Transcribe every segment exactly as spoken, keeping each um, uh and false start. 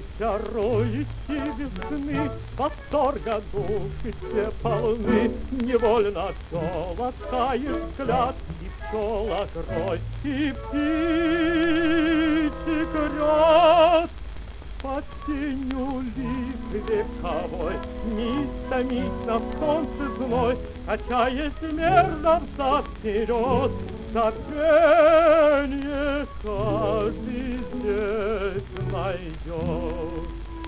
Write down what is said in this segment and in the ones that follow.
Чарующие весны, восторга души все полны, невольно все ласкает взгляд, и пчела грой, и птичек ряд. Под тенью лип вековой не томить на солнце зной, качаясь мерно взад-вперед, забвенье каждый здесь найдет.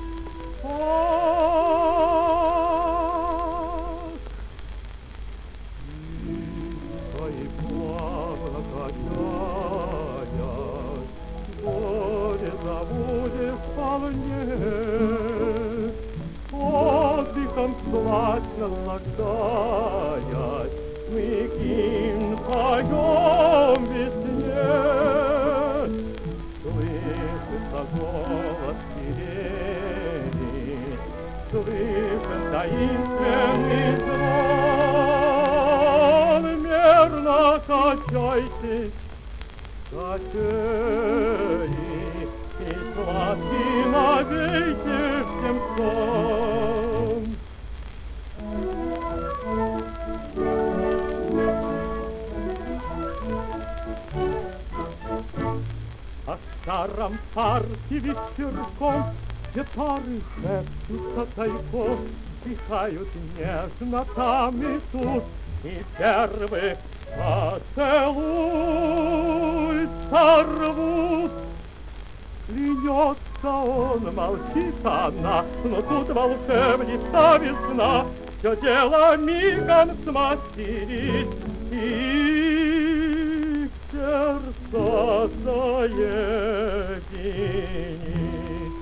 Ах, тихо и плавно качаясь, горе забудешь вполне, отдыхом сладко наслаждаясь, мы гимн поем весне. Слышится голос сирени, слышен таинственный звон, мерно качайтесь, качели, и сладкий навеки всем сон. О старом парке вечерком, где пары шепчутся тайком, дыхают нежно там и тут, и первый поцелуй сорвут. Льется он, молчит она, но тут волшебница весна все дело мигом смастерит, и сердца соединит.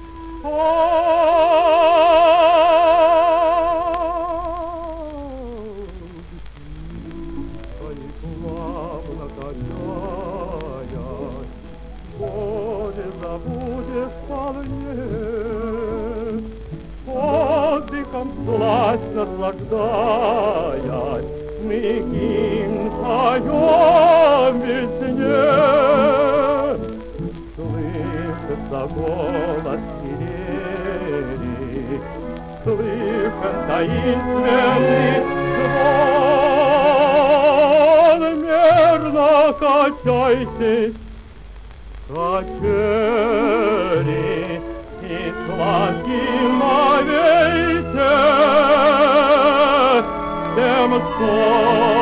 Плавно качаясь, горе забудешь вполне, отдыхом сласть наслаждаясь, мы гимн поем весне. Слышится голос сирени, слышен таинственный звон, мерно качайтесь, качели, и сладким навейте всем сон.